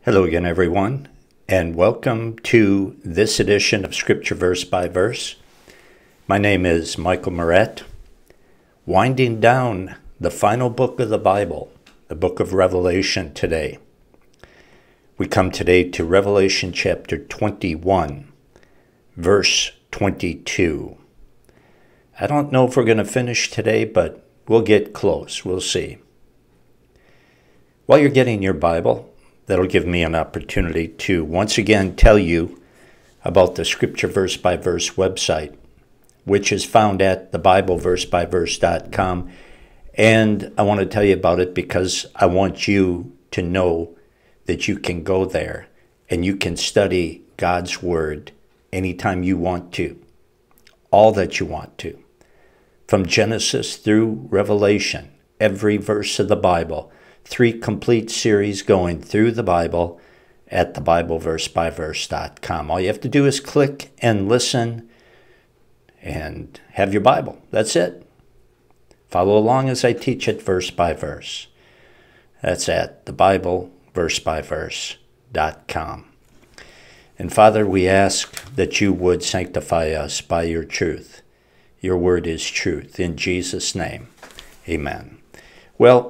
Hello again, everyone, and welcome to this edition of Scripture Verse by Verse. My name is Michael Moret, winding down the final book of the Bible, the book of Revelation today. We come today to Revelation chapter 21, verse 22. I don't know if we're going to finish today, but we'll get close. We'll see. While you're getting your Bible, that'll give me an opportunity to once again tell you about the Scripture Verse by Verse website, which is found at thebibleversebyverse.com. And I want to tell you about it because I want you to know that you can go there and you can study God's Word anytime you want to, all that you want to. From Genesis through Revelation, every verse of the Bible, 3 complete series going through the Bible at thebibleversebyverse.com. All you have to do is click and listen and have your Bible. That's it. Follow along as I teach it verse by verse. That's at thebibleversebyverse.com. And Father, we ask that you would sanctify us by your truth. Your word is truth. In Jesus' name, amen. Well,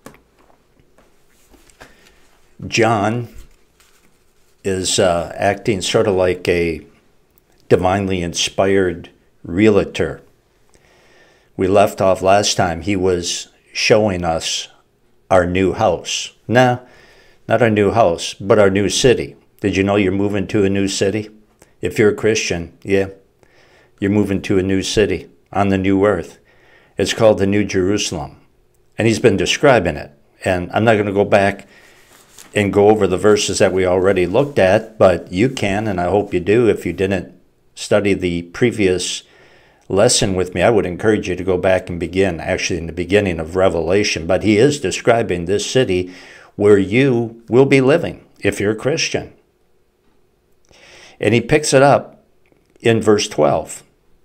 John is acting sort of like a divinely inspired realtor. We left off last time. He was showing us our new house. No, not our new house, but our new city. Did you know you're moving to a new city? If you're a Christian, yeah, you're moving to a new city on the new earth. It's called the New Jerusalem. And he's been describing it. And I'm not going to go back and go over the verses that we already looked at, but you can, and I hope you do. If you didn't study the previous lesson with me, I would encourage you to go back and begin, actually in the beginning of Revelation. But he is describing this city where you will be living if you're a Christian. And he picks it up in verse 12.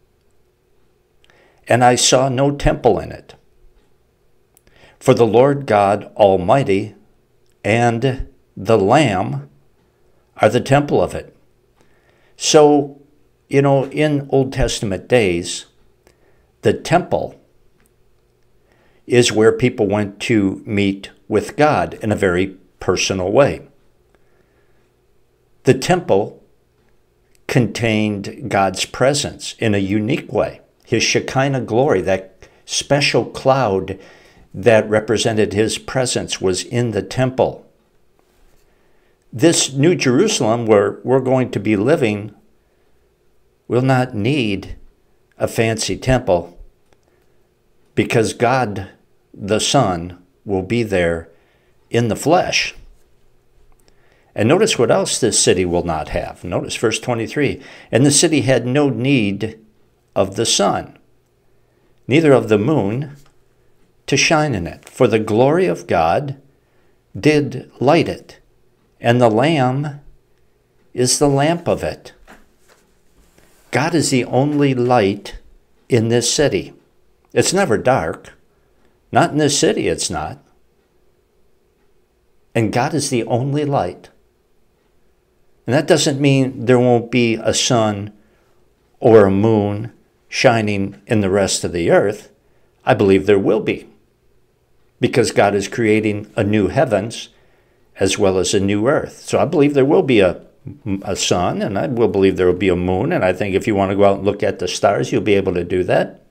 And I saw no temple in it, for the Lord God Almighty and the Lamb are the temple of it. So, you know, in Old Testament days, the temple is where people went to meet with God in a very personal way. The temple contained God's presence in a unique way. His Shekinah glory, that special cloud that represented his presence, was in the temple. This New Jerusalem where we're going to be living will not need a fancy temple because God the Son will be there in the flesh. And notice what else this city will not have. Notice verse 23. And the city had no need of the sun, neither of the moon, to shine in it. For the glory of God did light it, and the Lamb is the lamp of it. God is the only light in this city. It's never dark. Not in this city, it's not. And God is the only light. And that doesn't mean there won't be a sun or a moon shining in the rest of the earth. I believe there will be, because God is creating a new heavens as well as a new earth. So I believe there will be a sun, and I will believe there will be a moon, and I think if you want to go out and look at the stars, you'll be able to do that.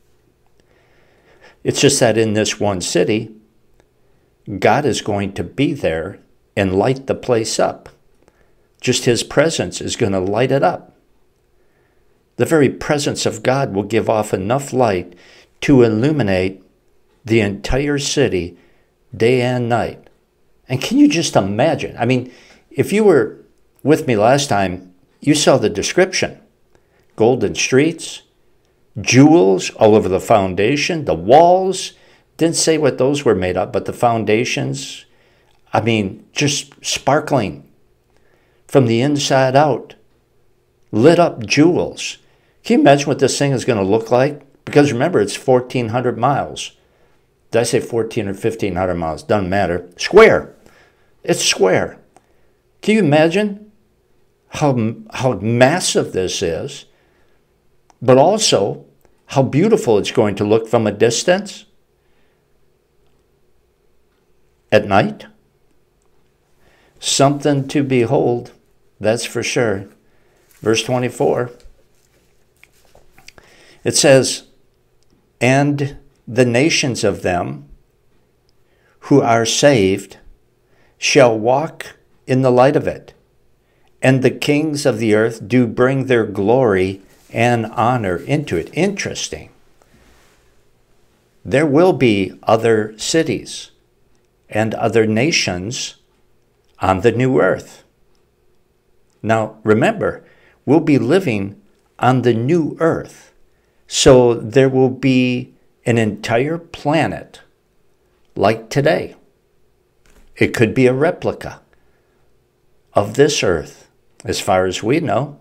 It's just that in this one city, God is going to be there and light the place up. Just his presence is going to light it up. The very presence of God will give off enough light to illuminate the entire city day and night. And can you just imagine? I mean, if you were with me last time, you saw the description. Golden streets, jewels all over the foundation, the walls. Didn't say what those were made of, but the foundations, I mean, just sparkling from the inside out. Lit up jewels. Can you imagine what this thing is going to look like? Because remember, it's 1,400 miles. Did I say 14 or 1,500 miles? Doesn't matter. Square. It's square. Can you imagine how massive this is, but also how beautiful it's going to look from a distance at night? Something to behold, that's for sure. Verse 24, it says, and the nations of them who are saved shall walk in the light of it, and the kings of the earth do bring their glory and honor into it. Interesting. There will be other cities and other nations on the new earth. Now, remember, we'll be living on the new earth. So there will be an entire planet like today. It could be a replica of this earth, as far as we know,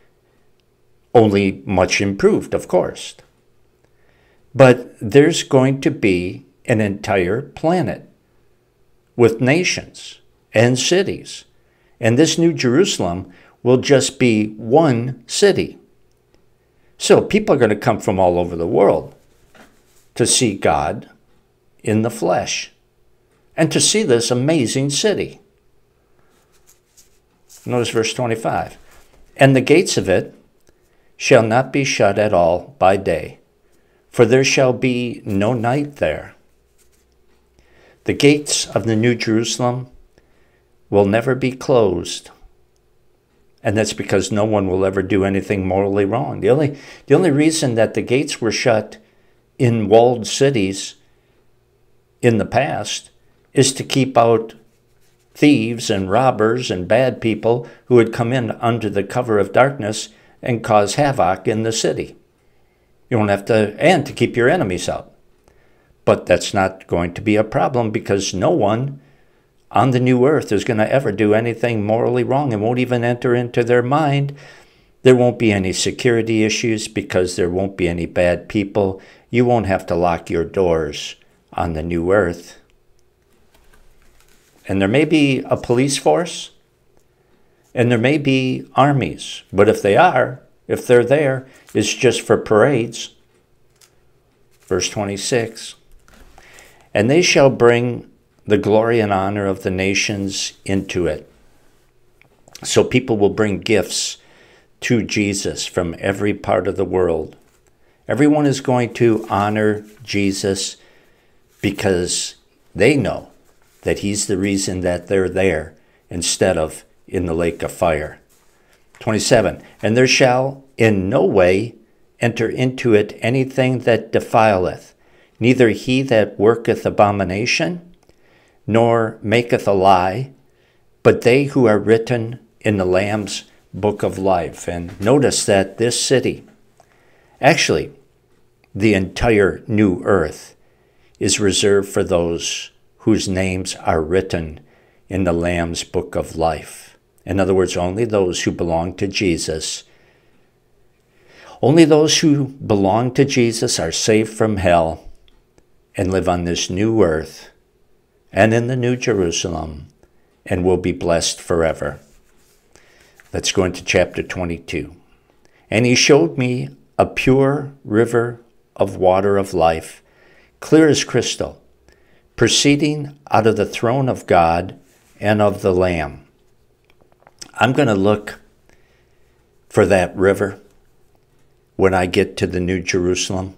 only much improved, of course. But there's going to be an entire planet with nations and cities. And this New Jerusalem will just be one city. So people are going to come from all over the world to see God in the flesh and to see this amazing city. Notice verse 25. And the gates of it shall not be shut at all by day, for there shall be no night there. The gates of the New Jerusalem will never be closed. And that's because no one will ever do anything morally wrong. The only reason that the gates were shut in walled cities in the past is to keep out thieves and robbers and bad people who would come in under the cover of darkness and cause havoc in the city. You don't have to, and to keep your enemies out. But that's not going to be a problem because no one on the new earth is going to ever do anything morally wrong and won't even enter into their mind. There won't be any security issues because there won't be any bad people. You won't have to lock your doors on the new earth. And there may be a police force and there may be armies, but if they're there, it's just for parades. Verse 26, and they shall bring the glory and honor of the nations into it. So people will bring gifts to Jesus from every part of the world. Everyone is going to honor Jesus because they know that he's the reason that they're there instead of in the lake of fire. 27, and there shall in no way enter into it anything that defileth, neither he that worketh abomination, nor maketh a lie, but they who are written in the Lamb's book of life. And notice that this city, actually, the entire new earth, is reserved for those whose names are written in the Lamb's book of life. In other words, only those who belong to Jesus. Only those who belong to Jesus are saved from hell and live on this new earth and in the New Jerusalem and will be blessed forever. Let's go into chapter 22. And he showed me a pure river of water of life, clear as crystal, proceeding out of the throne of God and of the Lamb. I'm going to look for that river when I get to the New Jerusalem,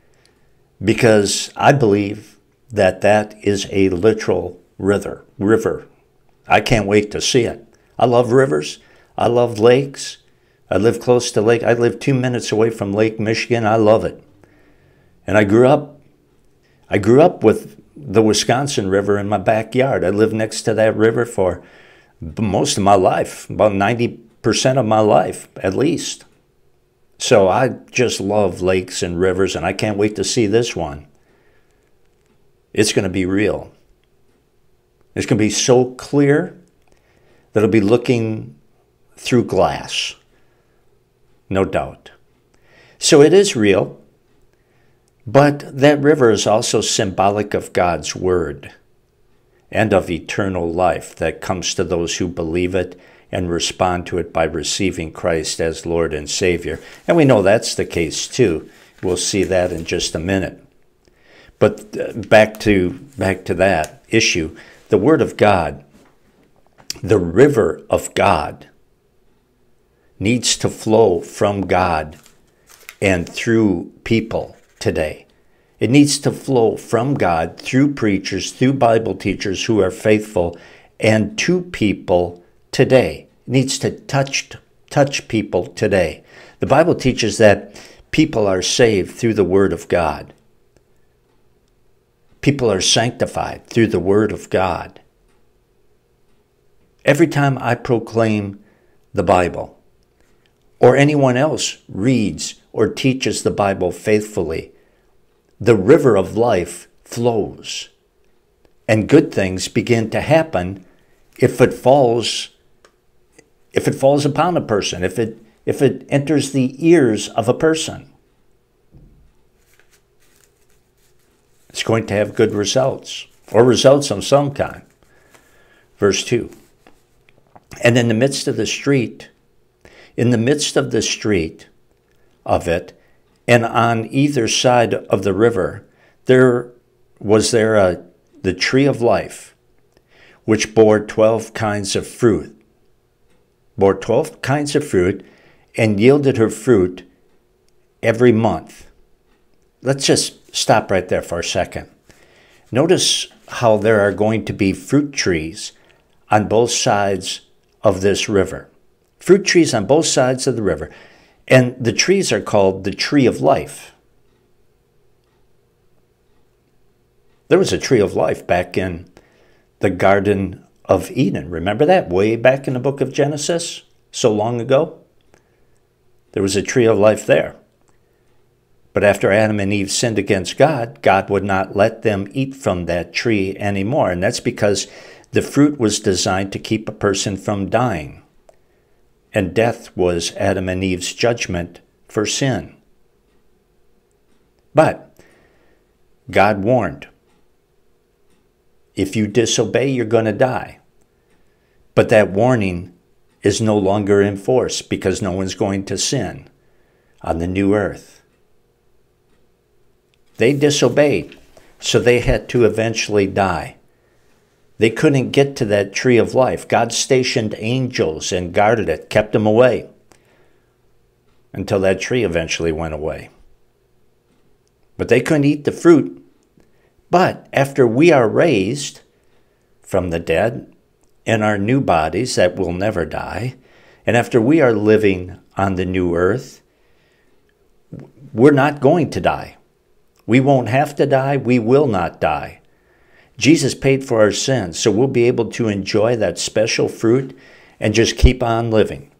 because I believe that that is a literal river. I can't wait to see it. I love rivers. I love lakes. I live close to lake. I live 2 minutes away from Lake Michigan. I love it. And I grew up with the Wisconsin River in my backyard. I lived next to that river for most of my life, about 90% of my life at least. So I just love lakes and rivers, and I can't wait to see this one. It's going to be real. It's going to be so clear that it'll be looking through glass. No doubt. So it is real, but that river is also symbolic of God's word. and of eternal life that comes to those who believe it and respond to it by receiving Christ as Lord and Savior. And we know that's the case too. We'll see that in just a minute. But back to that issue, the Word of God, the river of God, needs to flow from God and through people today. It needs to flow from God through preachers, through Bible teachers who are faithful, and to people today. It needs to touch people today. The Bible teaches that people are saved through the Word of God. People are sanctified through the Word of God. Every time I proclaim the Bible, or anyone else reads or teaches the Bible faithfully, the river of life flows, and good things begin to happen if it falls upon a person, if it enters the ears of a person. It's going to have good results, or results of some kind. Verse 2. And in the midst of the street of it, and on either side of the river, there was the tree of life, which bore 12 kinds of fruit. Bore 12 kinds of fruit, and yielded her fruit every month. Let's just stop right there for a second. Notice how there are going to be fruit trees on both sides of this river. Fruit trees on both sides of the river. And the trees are called the tree of life. There was a tree of life back in the Garden of Eden. Remember that? Way back in the book of Genesis, so long ago? There was a tree of life there. But after Adam and Eve sinned against God, God would not let them eat from that tree anymore. And that's because the fruit was designed to keep a person from dying. And death was Adam and Eve's judgment for sin. But God warned, if you disobey, you're going to die. But that warning is no longer in force because no one's going to sin on the new earth. They disobeyed, so they had to eventually die. They couldn't get to that tree of life. God stationed angels and guarded it, kept them away, until that tree eventually went away. But they couldn't eat the fruit. But after we are raised from the dead in our new bodies that will never die, and after we are living on the new earth, we're not going to die. We won't have to die. We will not die. Jesus paid for our sins, so we'll be able to enjoy that special fruit and just keep on living.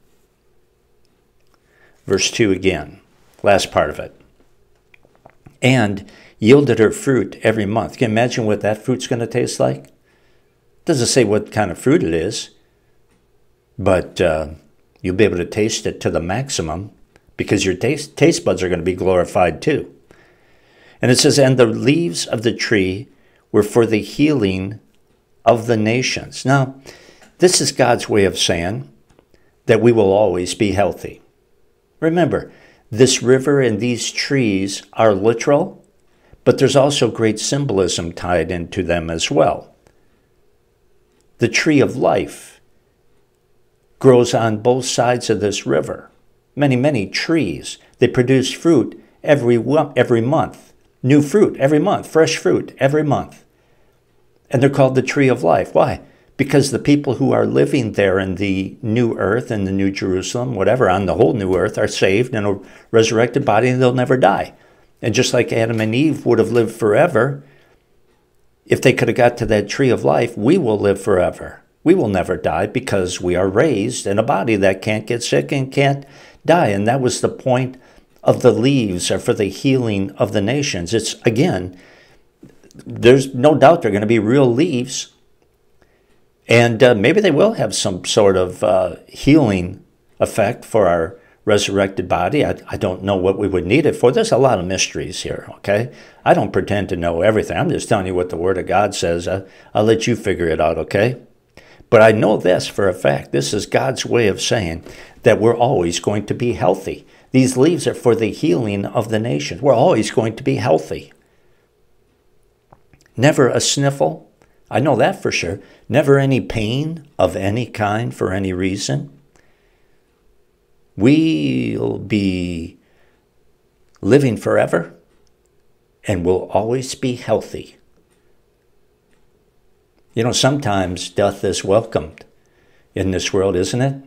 Verse 2 again, last part of it. And yielded her fruit every month. Can you imagine what that fruit's going to taste like? It doesn't say what kind of fruit it is, but you'll be able to taste it to the maximum because your taste buds are going to be glorified too. And it says, and the leaves of the tree were for the healing of the nations. Now, this is God's way of saying that we will always be healthy. Remember, this river and these trees are literal, but there's also great symbolism tied into them as well. The tree of life grows on both sides of this river. Many, many trees. They produce fruit every month. New fruit every month, fresh fruit every month. And they're called the tree of life. Why? Because the people who are living there in the new earth, in the new Jerusalem, whatever, on the whole new earth, are saved in a resurrected body and they'll never die. And just like Adam and Eve would have lived forever, if they could have got to that tree of life, we will live forever. We will never die because we are raised in a body that can't get sick and can't die. And that was the point of the leaves are for the healing of the nations. It's, again, there's no doubt they're going to be real leaves. And maybe they will have some sort of healing effect for our resurrected body. I don't know what we would need it for. There's a lot of mysteries here, okay? I don't pretend to know everything. I'm just telling you what the Word of God says. I'll let you figure it out, okay? But I know this for a fact. This is God's way of saying that we're always going to be healthy. These leaves are for the healing of the nations. We're always going to be healthy. Never a sniffle. I know that for sure. Never any pain of any kind for any reason. We'll be living forever and we'll always be healthy. You know, sometimes death is welcomed in this world, isn't it?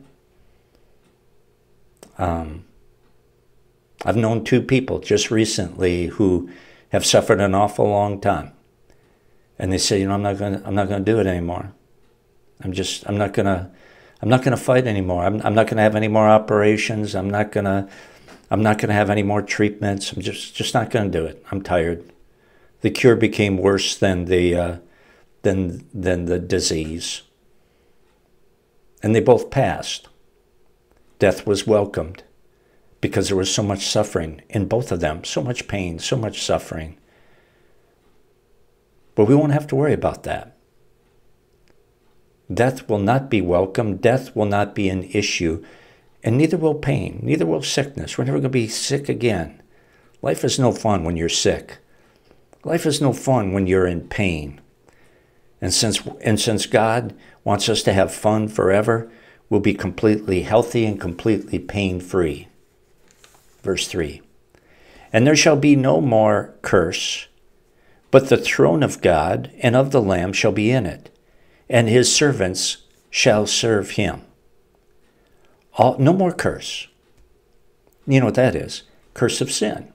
I've known two people just recently who have suffered an awful long time. And they say, you know, I'm not going to do it anymore. I'm not going to fight anymore. I'm not going to have any more operations. I'm not going to have any more treatments. I'm just not going to do it. I'm tired. The cure became worse than the disease. And they both passed. Death was welcomed because there was so much suffering in both of them, so much pain, so much suffering. But we won't have to worry about that. Death will not be welcome. Death will not be an issue. And neither will pain. Neither will sickness. We're never going to be sick again. Life is no fun when you're sick. Life is no fun when you're in pain. And since God wants us to have fun forever, we'll be completely healthy and completely pain-free. Verse 3. And there shall be no more curse, but the throne of God and of the Lamb shall be in it, and his servants shall serve him. No more curse. You know what that is? Curse of sin.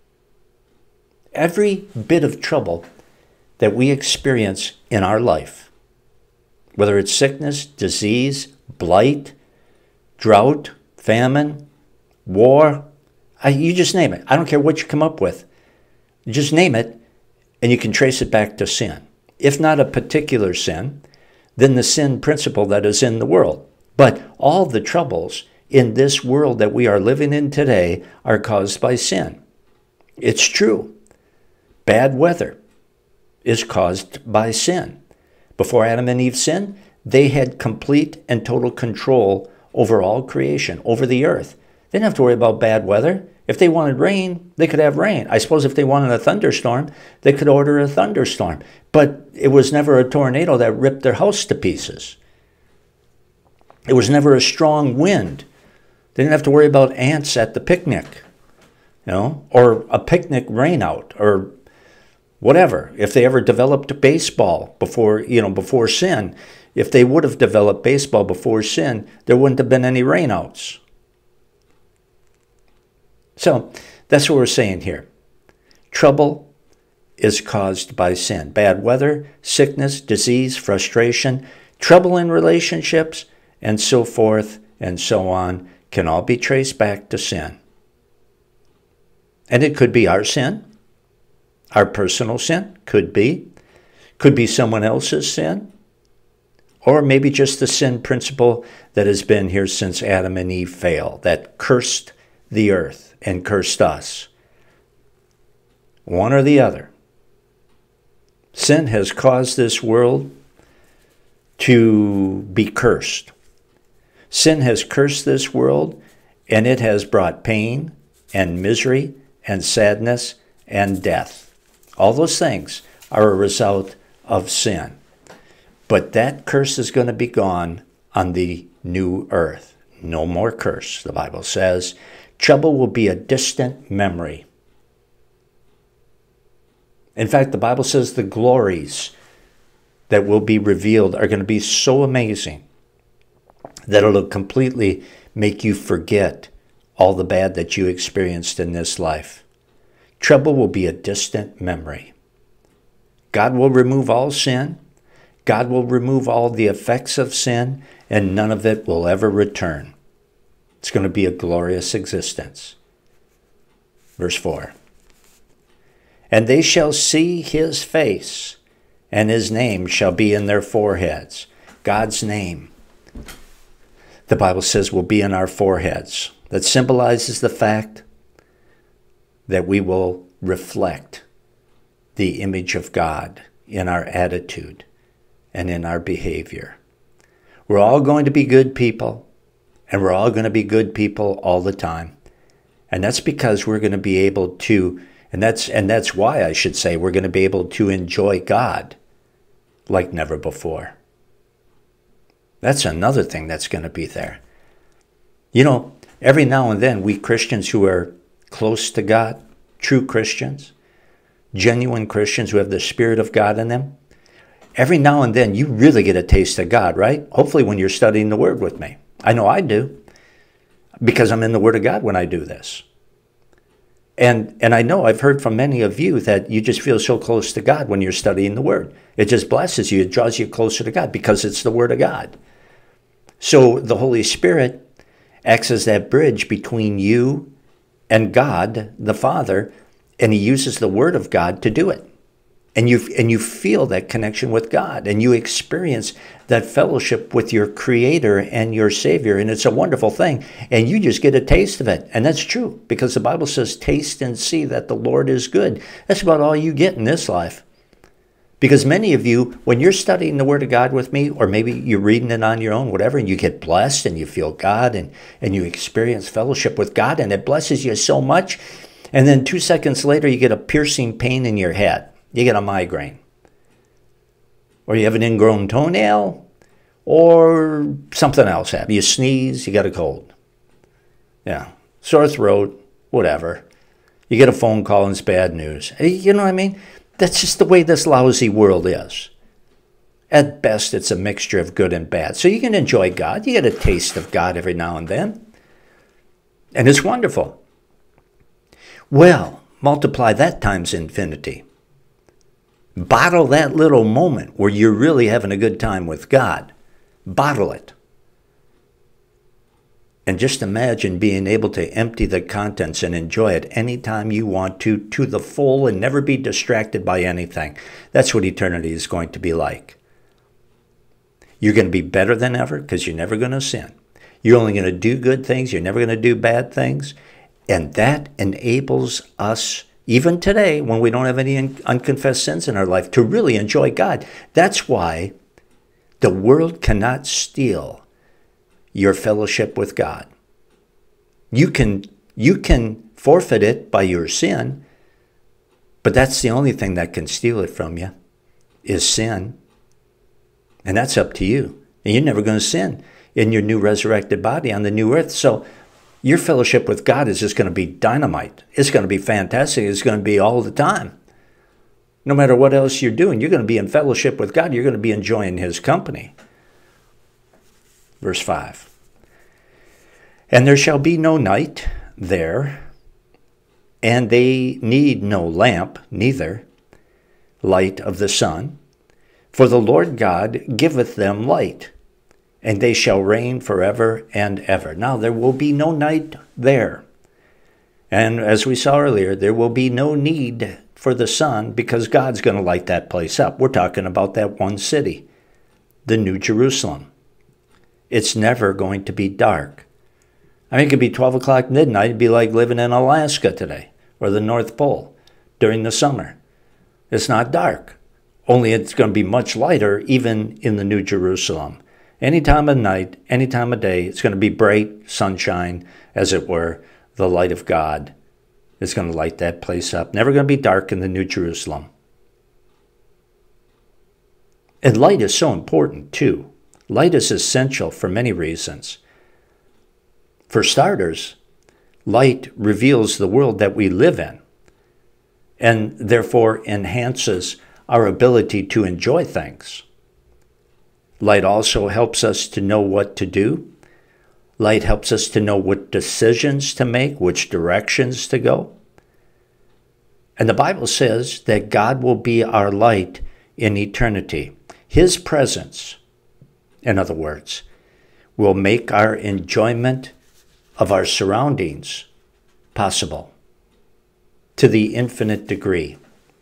Every bit of trouble that we experience in our life, whether it's sickness, disease, blight, drought, famine, war, you just name it. I don't care what you come up with. Just name it, and you can trace it back to sin. If not a particular sin, then the sin principle that is in the world. But all the troubles in this world that we are living in today are caused by sin. It's true. Bad weather is caused by sin. Before Adam and Eve sinned, they had complete and total control over all creation, over the earth. They didn't have to worry about bad weather. If they wanted rain, they could have rain. I suppose if they wanted a thunderstorm, they could order a thunderstorm. But it was never a tornado that ripped their house to pieces. It was never a strong wind. They didn't have to worry about ants at the picnic, you know, or a picnic rainout, or whatever. If they ever developed baseball before sin, if they would have developed baseball before sin, there wouldn't have been any rainouts. So that's what we're saying here. Trouble is caused by sin. Bad weather, sickness, disease, frustration, trouble in relationships, and so forth and so on can all be traced back to sin. And it could be our sin, our personal sin, could be someone else's sin, or maybe just the sin principle that has been here since Adam and Eve fell, that cursed the earth and cursed us. One or the other. Sin has caused this world to be cursed. Sin has cursed this world, and it has brought pain and misery and sadness and death. All those things are a result of sin. But that curse is going to be gone on the new earth. No more curse, the Bible says. Trouble will be a distant memory. In fact, the Bible says the glories that will be revealed are going to be so amazing that it'll completely make you forget all the bad that you experienced in this life. Trouble will be a distant memory. God will remove all sin. God will remove all the effects of sin, and none of it will ever return. It's going to be a glorious existence. Verse 4. And they shall see his face, and his name shall be in their foreheads. God's name, the Bible says, will be in our foreheads. that symbolizes the fact that we will reflect the image of God in our attitude and in our behavior. We're all going to be good people, and we're all going to be good people all the time. And that's because we're going to be able to, and that's why I should say we're going to be able to enjoy God like never before. That's another thing that's going to be there. You know, every now and then we Christians who are close to God, true Christians, genuine Christians who have the Spirit of God in them, every now and then you really get a taste of God, right? Hopefully when you're studying the Word with me. I know I do, because I'm in the Word of God when I do this. And I know I've heard from many of you that you just feel so close to God when you're studying the Word. It just blesses you. It draws you closer to God because it's the Word of God. So the Holy Spirit acts as that bridge between you and God, the Father, and He uses the Word of God to do it. And you feel that connection with God, and you experience that fellowship with your Creator and your Savior, and it's a wonderful thing. And you just get a taste of it. And that's true, because the Bible says, taste and see that the Lord is good. That's about all you get in this life. Because many of you, when you're studying the Word of God with me, or maybe you're reading it on your own, whatever, and you get blessed and you feel God and you experience fellowship with God, and it blesses you so much, and then 2 seconds later you get a piercing pain in your head. You get a migraine, or you have an ingrown toenail, or something else happens. You sneeze, you got a cold. Yeah, sore throat, whatever. You get a phone call and it's bad news. You know what I mean? That's just the way this lousy world is. At best, it's a mixture of good and bad. So you can enjoy God. You get a taste of God every now and then. And it's wonderful. Well, multiply that times infinity. Bottle that little moment where you're really having a good time with God. Bottle it. And just imagine being able to empty the contents and enjoy it anytime you want to the full, and never be distracted by anything. That's what eternity is going to be like. You're going to be better than ever because you're never going to sin. You're only going to do good things. You're never going to do bad things. And that enables us, even today, when we don't have any unconfessed sins in our life, to really enjoy God. That's why the world cannot steal your fellowship with God. You can forfeit it by your sin, but that's the only thing that can steal it from you, is sin. And that's up to you. And you're never going to sin in your new resurrected body on the new earth. So your fellowship with God is just going to be dynamite. It's going to be fantastic. It's going to be all the time. No matter what else you're doing, you're going to be in fellowship with God. You're going to be enjoying His company. Verse 5. And there shall be no night there, and they need no lamp, neither light of the sun. For the Lord God giveth them light, and they shall reign forever and ever. Now there will be no night there. And as we saw earlier, there will be no need for the sun, because God's going to light that place up. We're talking about that one city, the New Jerusalem. It's never going to be dark. I mean, it could be 12 o'clock midnight. It'd be like living in Alaska today, or the North Pole during the summer. It's not dark. Only it's going to be much lighter even in the New Jerusalem. Any time of night, any time of day, it's going to be bright sunshine, as it were. The light of God is going to light that place up. Never going to be dark in the New Jerusalem. And light is so important too. Light is essential for many reasons. For starters, light reveals the world that we live in, and therefore enhances our ability to enjoy things. Light also helps us to know what to do. Light helps us to know what decisions to make, which directions to go. And the Bible says that God will be our light in eternity. His presence, in other words, will make our enjoyment of our surroundings possible to the infinite degree.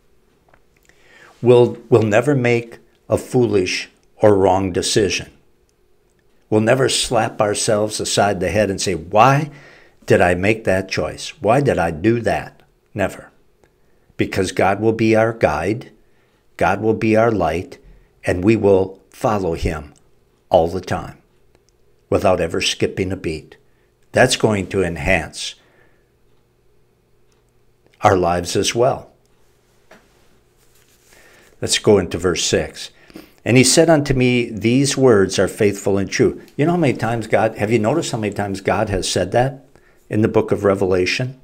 We'll never make a foolish or wrong decision. We'll never slap ourselves aside the head and say, why did I make that choice? Why did I do that? Never. Because God will be our guide, God will be our light, and we will follow him all the time without ever skipping a beat. That's going to enhance our lives as well. Let's go into verse 6. And he said unto me, these words are faithful and true. You know how many times have you noticed how many times God has said that in the book of Revelation?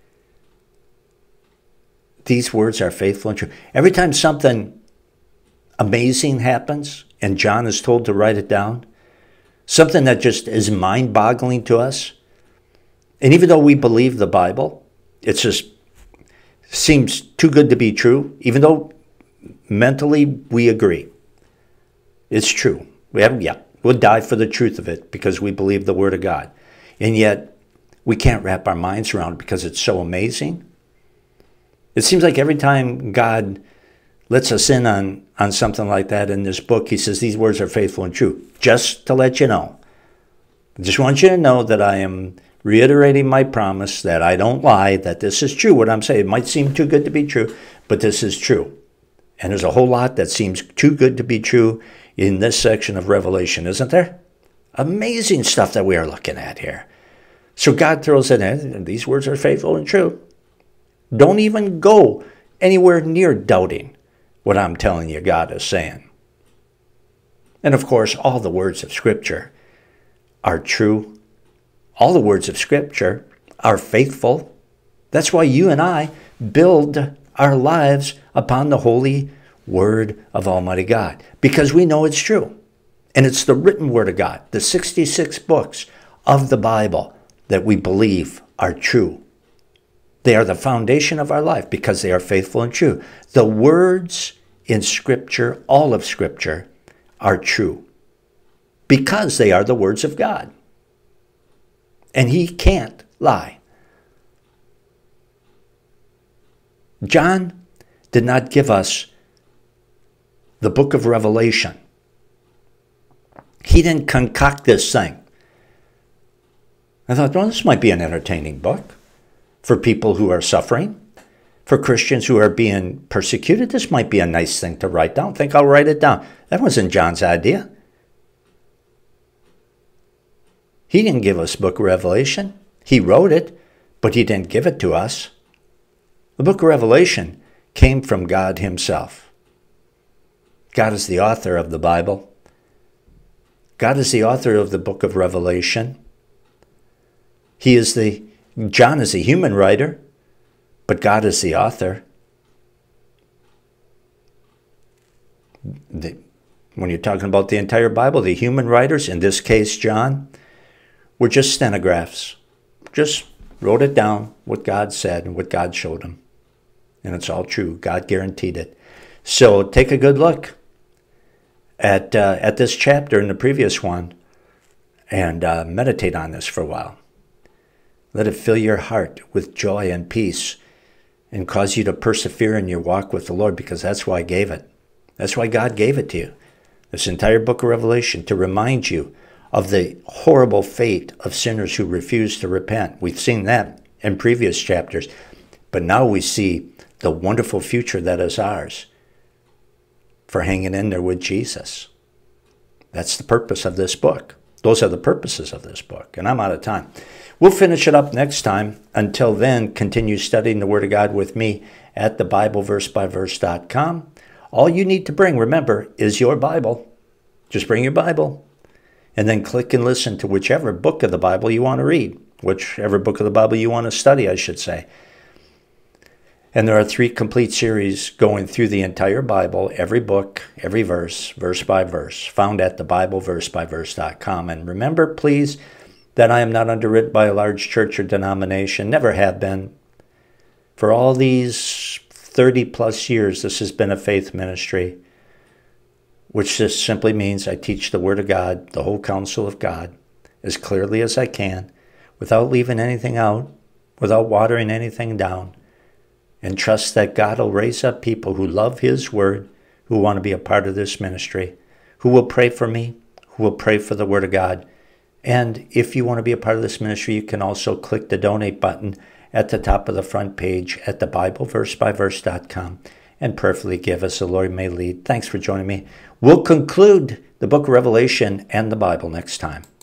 These words are faithful and true. Every time something amazing happens and John is told to write it down, something that just is mind-boggling to us, and even though we believe the Bible, it just seems too good to be true, even though mentally we agree. It's true. We'll die for the truth of it because we believe the Word of God. And yet, we can't wrap our minds around it because it's so amazing. It seems like every time God lets us in on something like that in this book, he says, these words are faithful and true. Just to let you know. I just want you to know that I am reiterating my promise that I don't lie, that this is true. What I'm saying, it might seem too good to be true, but this is true. And there's a whole lot that seems too good to be true in this section of Revelation, isn't there? Amazing stuff that we are looking at here. So God throws it in, these words are faithful and true. Don't even go anywhere near doubting what I'm telling you God is saying. And of course, all the words of Scripture are true. All the words of Scripture are faithful. That's why you and I build our lives upon the holy Word of Almighty God, because we know it's true. And it's the written Word of God, the 66 books of the Bible that we believe are true. They are the foundation of our life because they are faithful and true. The words in Scripture, all of Scripture, are true because they are the words of God. And he can't lie. John did not give us the book of Revelation. He didn't concoct this thing. I thought, well, this might be an entertaining book for people who are suffering, for Christians who are being persecuted. This might be a nice thing to write down. I think I'll write it down. That wasn't John's idea. He didn't give us the book of Revelation. He wrote it, but he didn't give it to us. The book of Revelation came from God himself. God is the author of the Bible. God is the author of the book of Revelation. John is a human writer, but God is the author. When you're talking about the entire Bible, the human writers, in this case John, were just stenographs. Just wrote it down, what God said and what God showed him. And it's all true. God guaranteed it. So take a good look at this chapter and the previous one and meditate on this for a while. Let it fill your heart with joy and peace and cause you to persevere in your walk with the Lord, because that's why I gave it. That's why God gave it to you. This entire book of Revelation, to remind you of the horrible fate of sinners who refuse to repent. We've seen that in previous chapters, but now we see the wonderful future that is ours for hanging in there with Jesus. That's the purpose of this book. Those are the purposes of this book, and I'm out of time. We'll finish it up next time. Until then, continue studying the Word of God with me at thebibleversebyverse.com. All you need to bring, remember, is your Bible. Just bring your Bible. And then click and listen to whichever book of the Bible you want to read. Whichever book of the Bible you want to study, I should say. And there are 3 complete series going through the entire Bible, every book, every verse, verse by verse, found at thebibleversebyverse.com. And remember, please, that I am not underwritten by a large church or denomination, never have been. For all these 30 plus years, this has been a faith ministry, which just simply means I teach the Word of God, the whole counsel of God, as clearly as I can, without leaving anything out, without watering anything down, and trust that God will raise up people who love His Word, who want to be a part of this ministry, who will pray for me, who will pray for the Word of God, And if you want to be a part of this ministry, you can also click the donate button at the top of the front page at thebibleversebyverse.com and prayerfully give us the Lord may lead. Thanks for joining me. We'll conclude the book of Revelation and the Bible next time.